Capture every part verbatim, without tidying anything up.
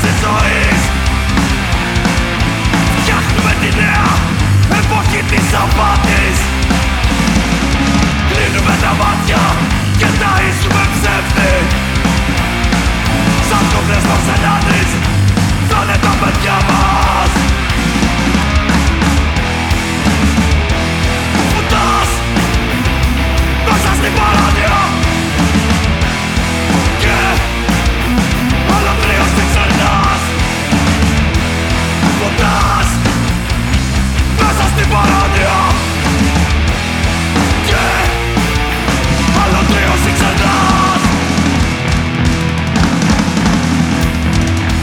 της ζωής. Φτιάχνουμε τη νέα εποχή της απάτης. Κλείνουμε τα μάτια και ταΐζουμε ψεύτη. Σαν κόβρες πορσελάνης θα είναι τα παιδιά μας. Βουτάς μέσα στην παράνοια και ολοκλήρως την ξερνάς. Βουτάς μέσα στην παράνοια και ολοκλήρως την ξερνάς.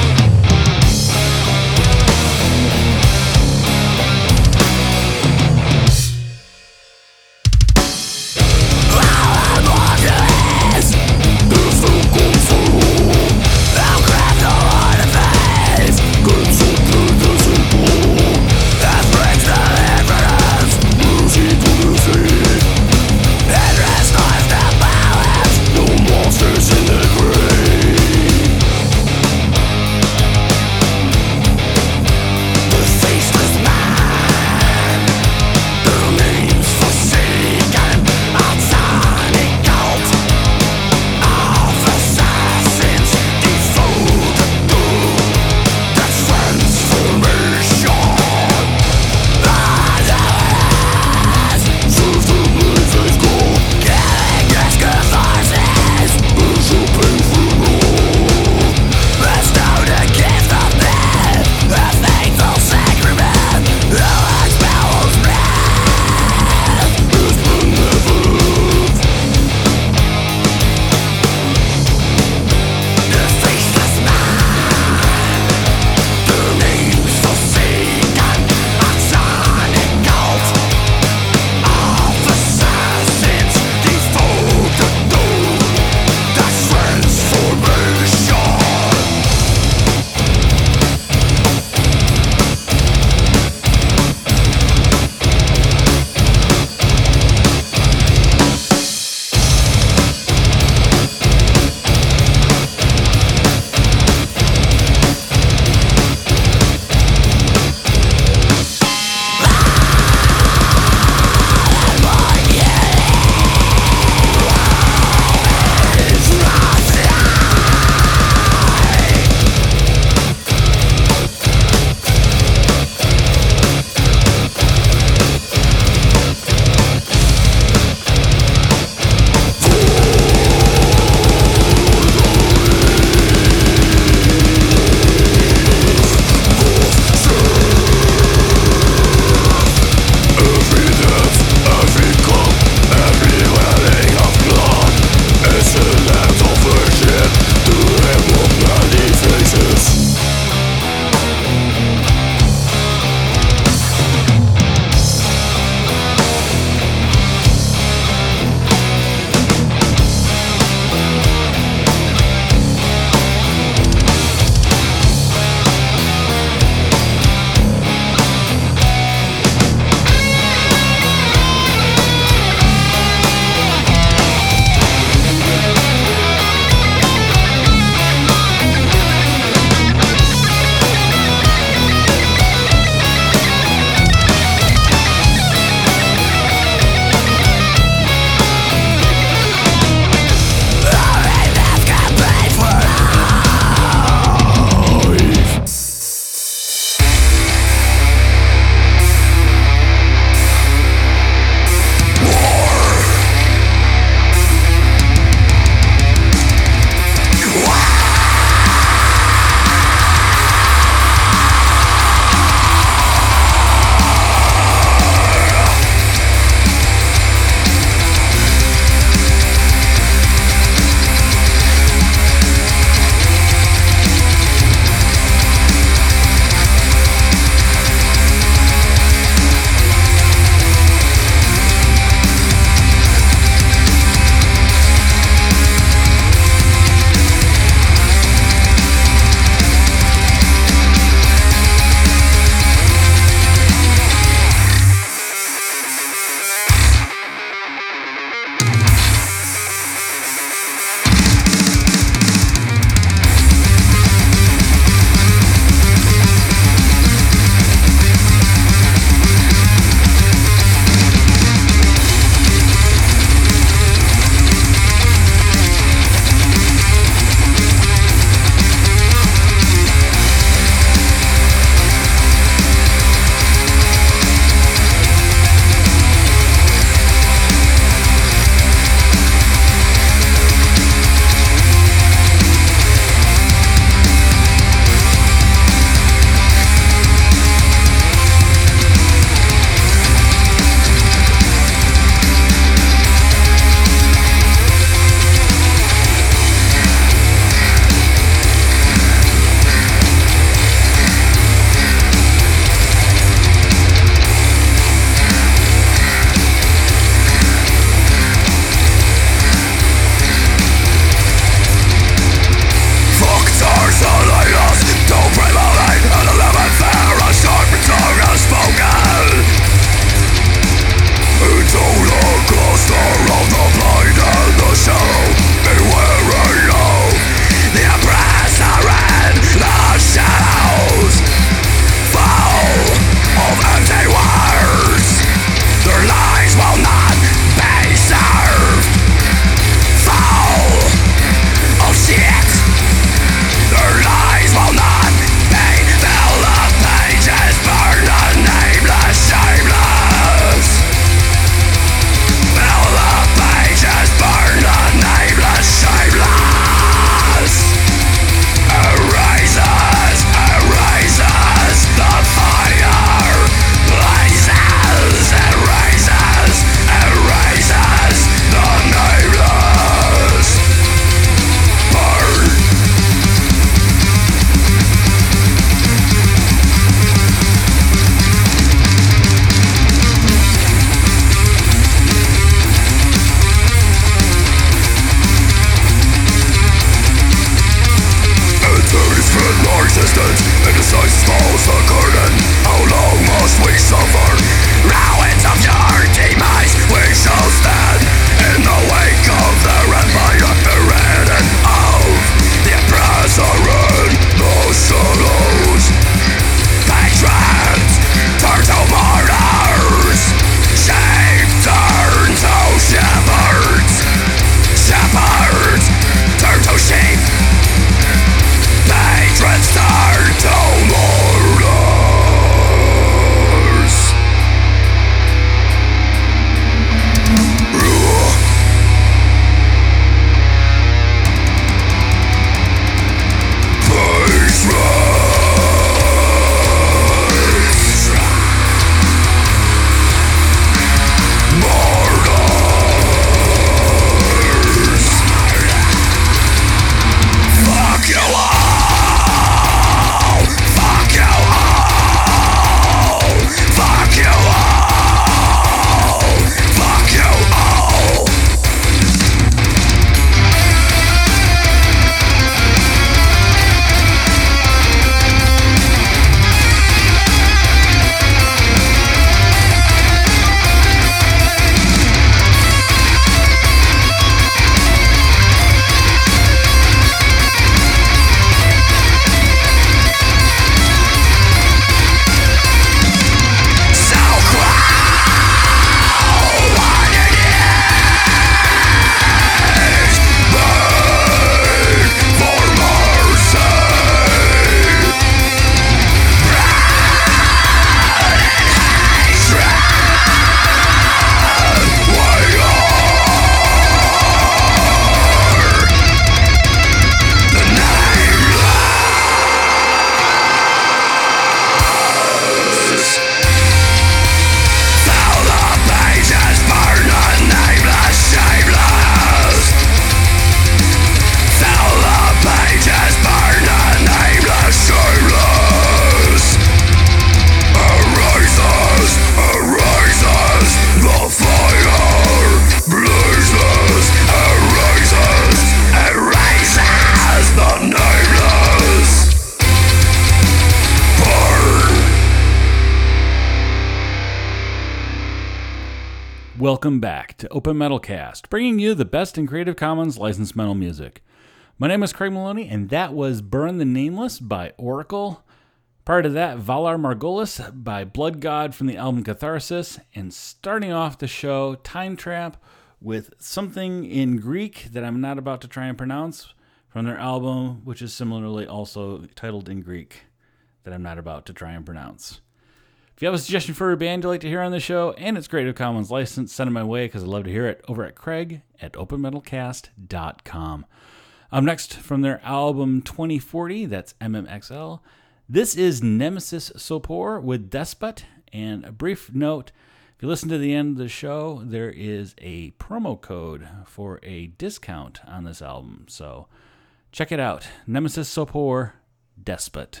Welcome back to Open Metalcast, bringing you the best in Creative Commons licensed metal music. My name is Craig Maloney, and that was Burn the Nameless by Oracle. Prior to that, Valar Morghulis by Blood God from the album Catharsis, and starting off the show, Time Trap with something in Greek that I'm not about to try and pronounce from their album, which is similarly also titled in Greek that I'm not about to try and pronounce. If you have a suggestion for a band you'd like to hear on the show and it's Creative Commons license, send it my way because I'd love to hear it over at Craig at open metal cast dot com. Up next from their album twenty forty, that's M M X L, this is Nemesis Sopor with Despot. And a brief note, if you listen to the end of the show, there is a promo code for a discount on this album. So check it out. Nemesis Sopor, Despot.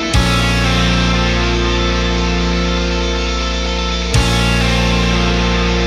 Thank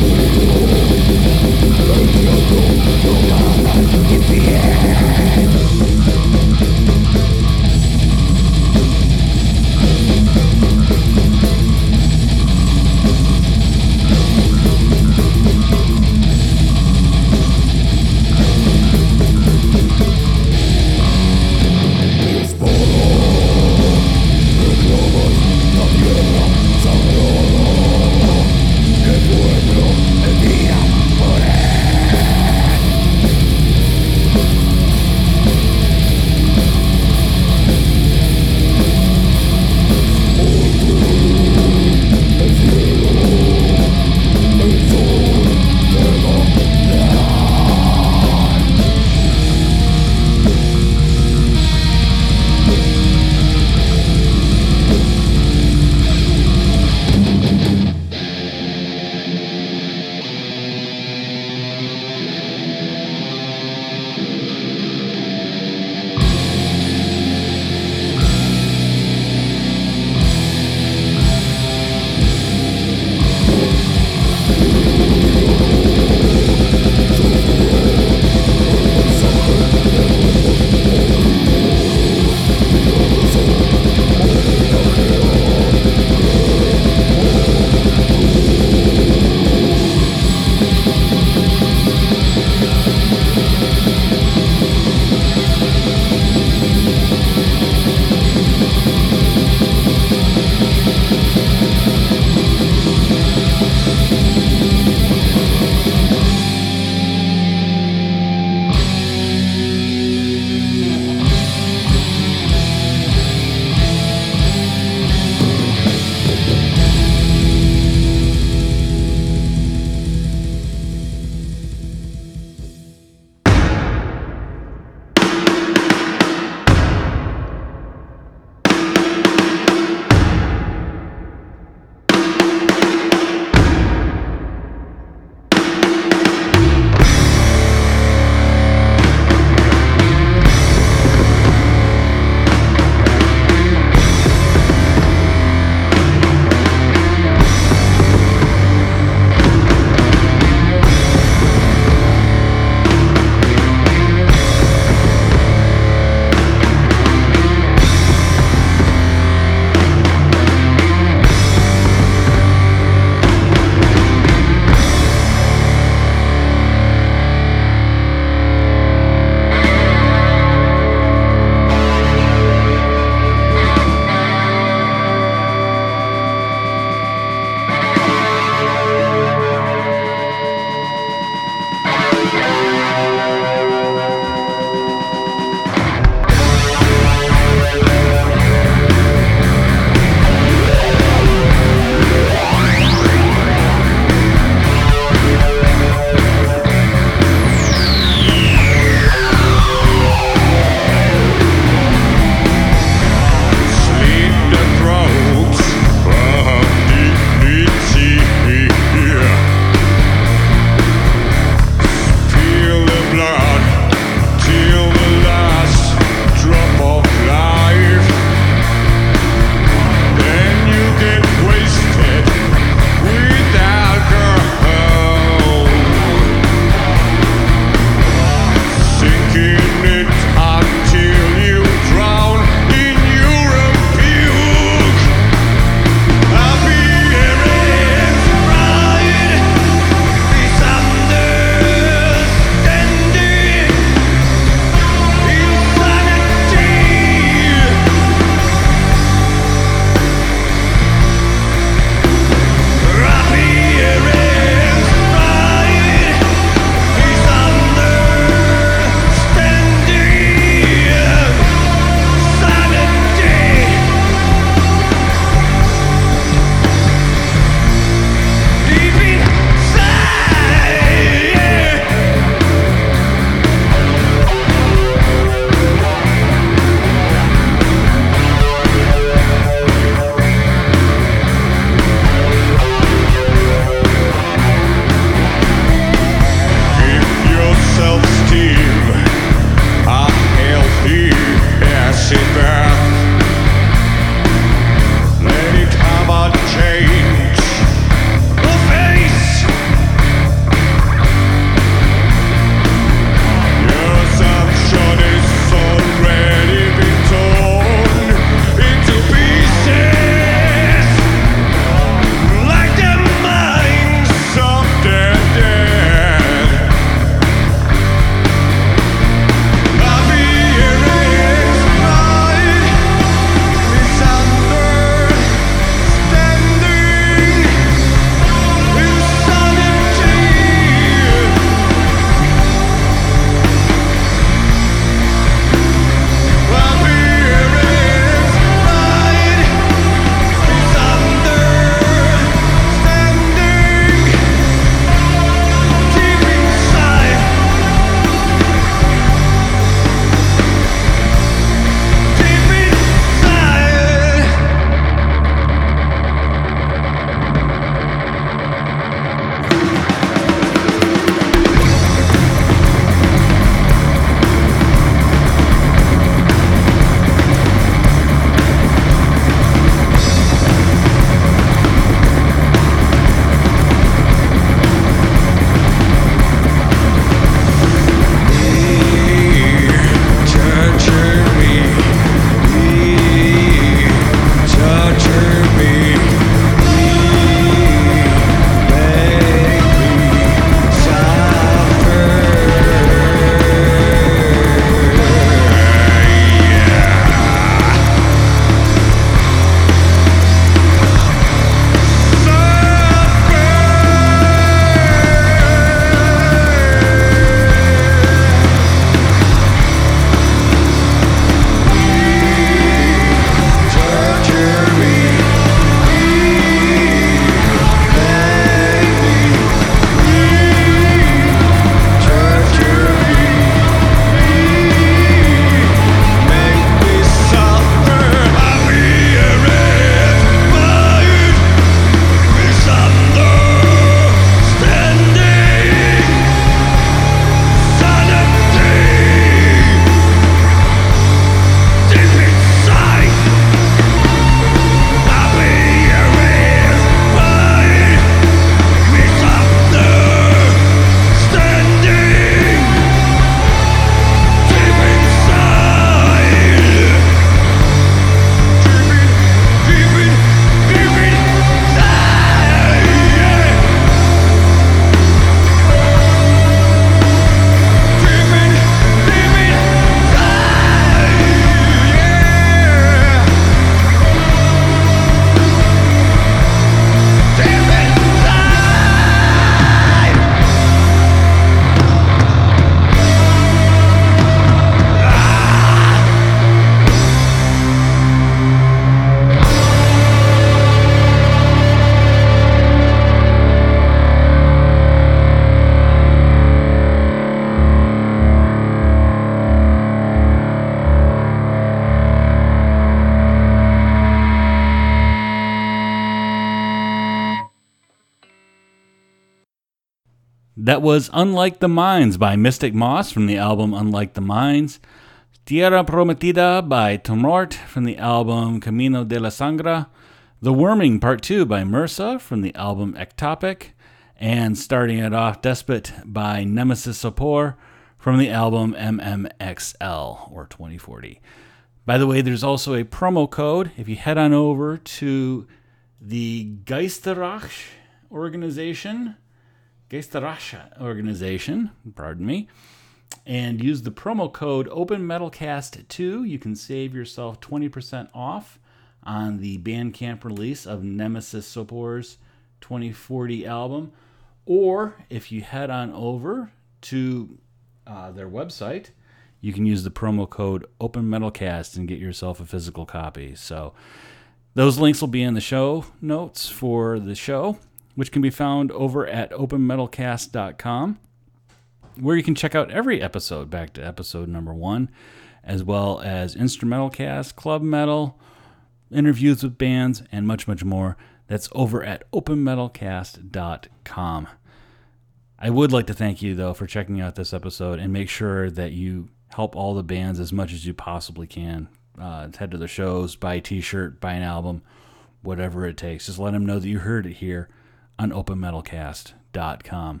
That was Unlike the Minds by Mystic Moss from the album Unlike the Minds. Tierra Prometida by Tomort from the album Camino de la Sangre. The Worming Part two by Mursa from the album Ectopic. And starting it off, Despot by Nemesis Sopor from the album M M X L, or twenty forty. By the way, there's also a promo code. If you head on over to the Geisterach organization, Geisterach organization, pardon me, and use the promo code OpenMetalCast two, you can save yourself twenty percent off on the Bandcamp release of Nemesis Sopor's twenty forty album. Or if you head on over to uh, their website, you can use the promo code OpenMetalCast and get yourself a physical copy. So those links will be in the show notes for the show, which can be found over at open metal cast dot com, where you can check out every episode back to episode number one, as well as Instrumental Cast, Club Metal, interviews with bands, and much, much more. That's over at open metal cast dot com. I would like to thank you, though, for checking out this episode, and make sure that you help all the bands as much as you possibly can. Uh, head to the shows, buy a t-shirt, buy an album, whatever it takes. Just let them know that you heard it here on open metal cast dot com.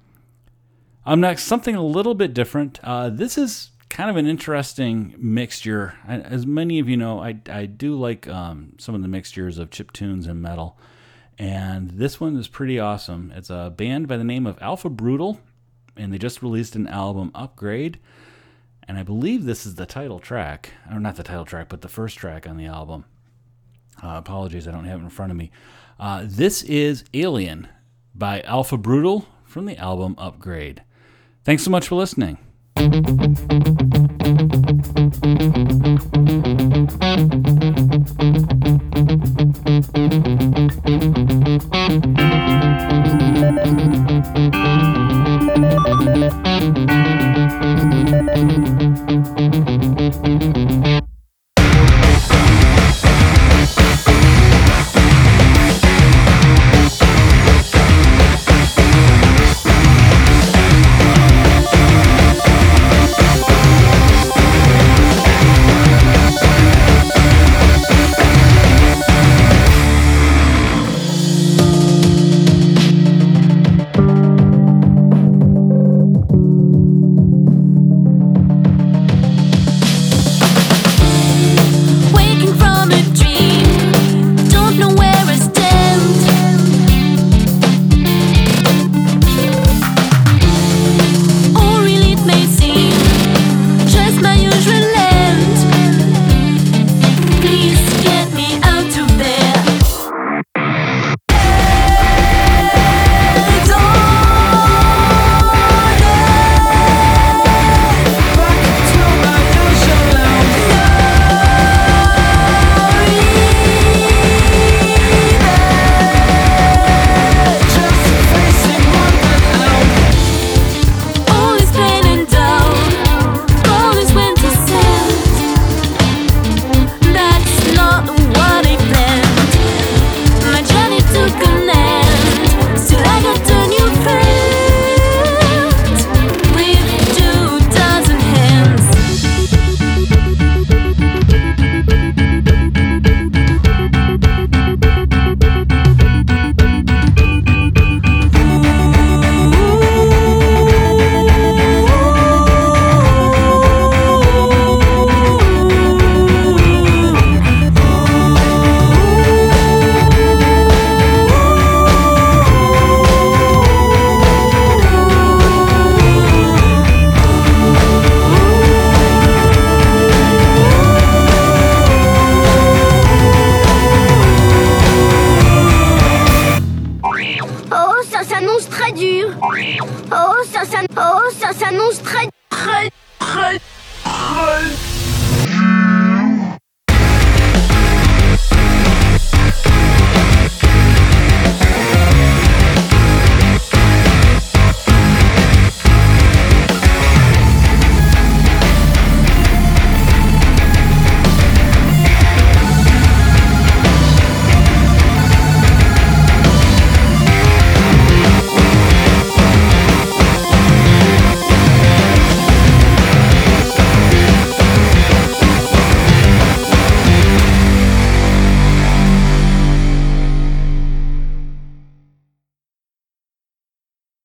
Um, next, something a little bit different. Uh, this is kind of an interesting mixture. I, as many of you know, I, I do like um, some of the mixtures of chiptunes and metal. And this one is pretty awesome. It's a band by the name of Alpha Brutal, and they just released an album, Upgrade. And I believe this is the title track. Or not the title track, but the first track on the album. Uh, apologies, I don't have it in front of me. Uh, this is Alien by Alpha Brutal from the album Upgrade. Thanks so much for listening. Oh, ça s'annonce très dur. Oh, ça s'annonce... Oh, ça s'annonce très...